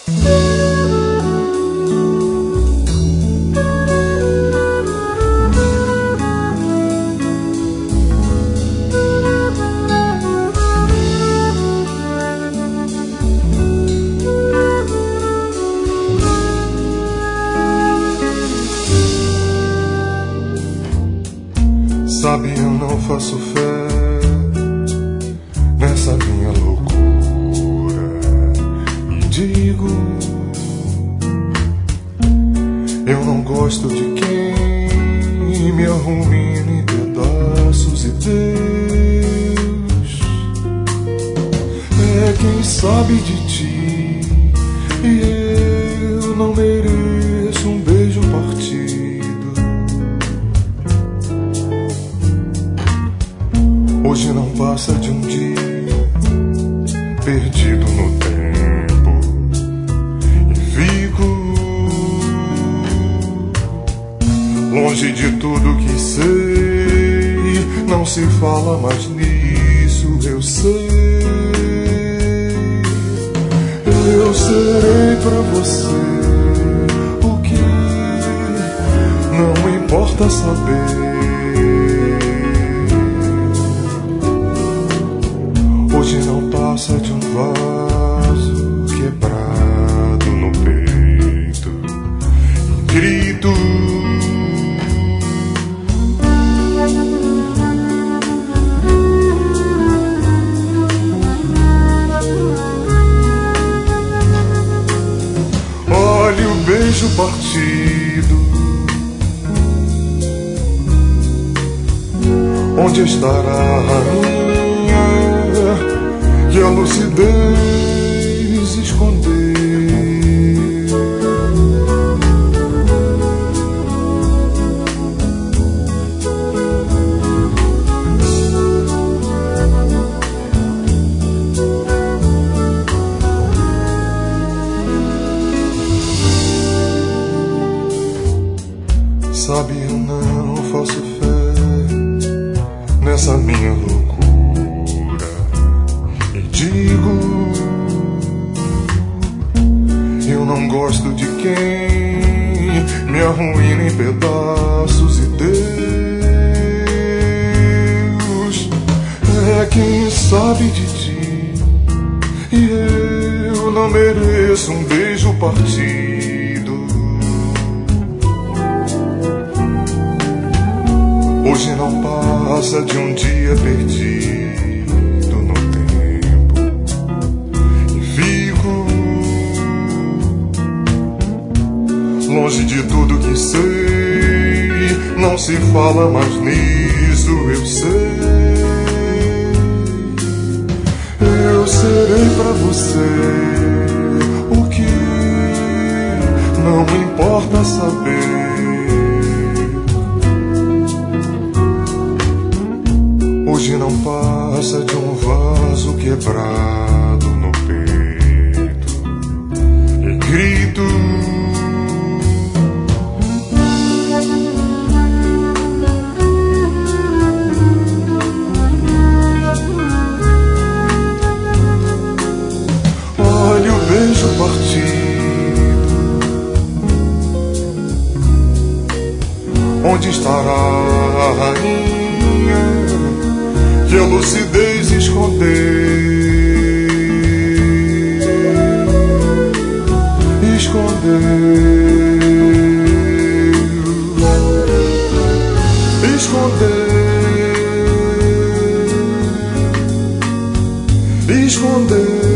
Sabe, eu não faço fé nessa minha loucura e digo, eu não gosto de quem me arruína em pedaços, e Deus é quem sabe de ti, e eu não mereço um beijo partido. Hoje não passa de um dia perdido no tempo, e fico longe de tudo que sei. Não se fala mais nisso, eu sei. Eu serei pra você o que não importa saber. Hoje não passa de um vaso quebrado no peito, grito. Olha o beijo partido. Onde estará a rainha que a lucidez escondeu? Sabe, eu não faço fé nessa minha loucura e digo, eu não gosto de quem me arruína em pedaços, e Deus é quem sabe de ti, e eu não mereço um beijo partido. Hoje não passa de um dia perdido no tempo, e fico longe de tudo que sei. Não se fala mais nisso, eu sei. Eu serei pra você o que não importa saber. Hoje não passa de um vaso quebrado no peito, e grito. Olha o beijo partido. Onde estará a rainha que a lucidez escondeu? Escondeu.